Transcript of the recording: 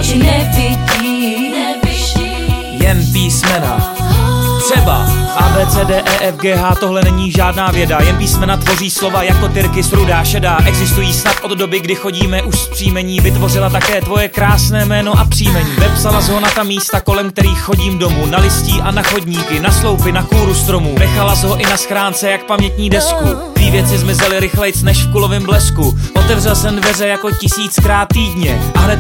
oči nevidí. Jen písmena. Třeba A, B, C, D, E, F, G, H, tohle není žádná věda. Jen písmena tvoří slova jako tyrkys, rudá, šedá. Existují snad od doby, kdy chodíme už z příjmení. Vytvořila také tvoje krásné jméno a příjmení. Vepsala ho na ta místa, kolem kterých chodím domů. Na listí a na chodníky, na sloupy, na kůru stromů. Nechala ho i na schránce jak pamětní desku. Tvý věci zmizely rychlejc než v kulovém blesku. Otevřel jsem dveře jako 1000krát týdně a hned